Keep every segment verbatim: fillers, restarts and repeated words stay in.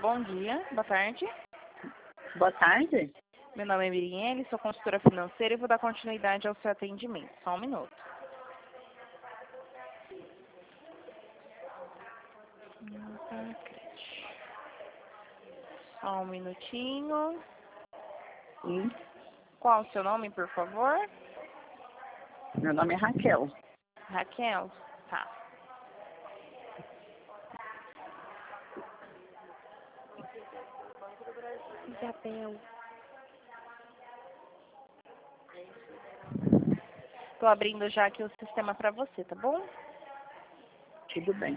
Bom dia, boa tarde. Boa tarde. Meu nome é Mirielle, sou consultora financeira e vou dar continuidade ao seu atendimento. Só um minuto. Só um minutinho. Sim. Qual o seu nome, por favor? Meu nome é Raquel. Raquel? Tá. Isabel. Tô abrindo já aqui o sistema para você, tá bom? Tudo bem.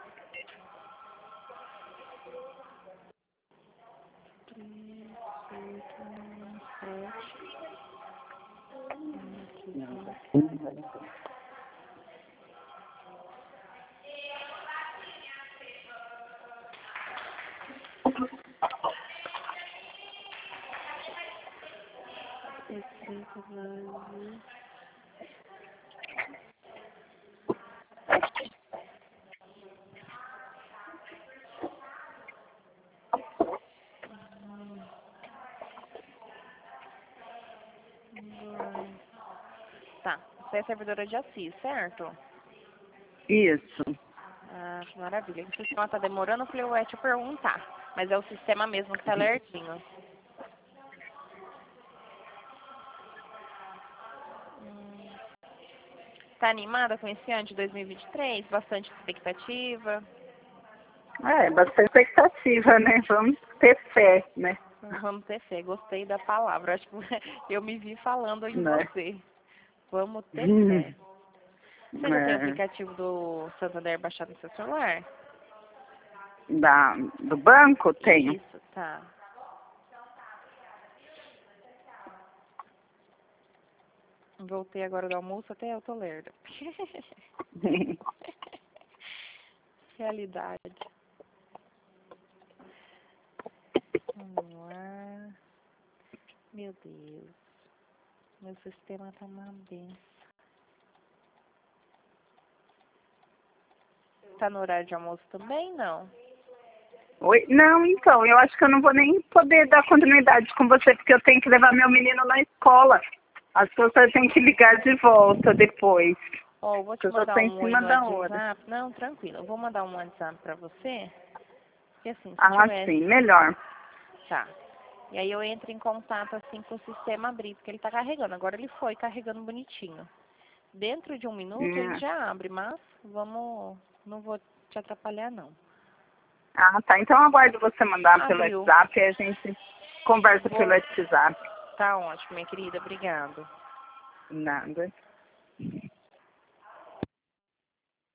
Tá. Você é servidora de Assis, certo? Isso. Ah, que maravilha. O sistema tá demorando, eu falei, ué, deixa eu perguntar. Mas é o sistema mesmo que tá alertinho. Hum. Tá animada com esse ano de dois mil e vinte e três? Bastante expectativa? É, bastante expectativa, né? Vamos ter fé, né? Vamos ter fé. Gostei da palavra. Acho que eu me vi falando em Né? você. Vamos ter Hum. fé. Você já tem o É, aplicativo do Santander baixado no seu celular? da, do banco tenho. Isso, tá. Voltei agora do almoço, até eu tô lerda. Realidade. Vamos lá. Meu Deus. Meu sistema tá uma benção. Tá no horário de almoço também? Não. Oi? Não, então, eu acho que eu não vou nem poder dar continuidade com você, porque eu tenho que levar meu menino na escola. As pessoas têm que ligar de volta depois. Ó, eu vou te Eu só mandar tô em um oi cima no da hora. WhatsApp. Não, tranquilo. Eu vou mandar um WhatsApp pra você. Porque assim, se Ah, tivesse... sim, melhor. Tá. E aí eu entro em contato assim com o sistema abrir, porque ele tá carregando. Agora ele foi carregando bonitinho. Dentro de um minuto ele Hum. já abre, mas vamos... Não vou te atrapalhar, não. Ah, tá. Então eu aguardo você mandar pelo Abriu. WhatsApp e a gente conversa Vou... pelo WhatsApp. Tá ótimo, minha querida. Obrigado. Nada.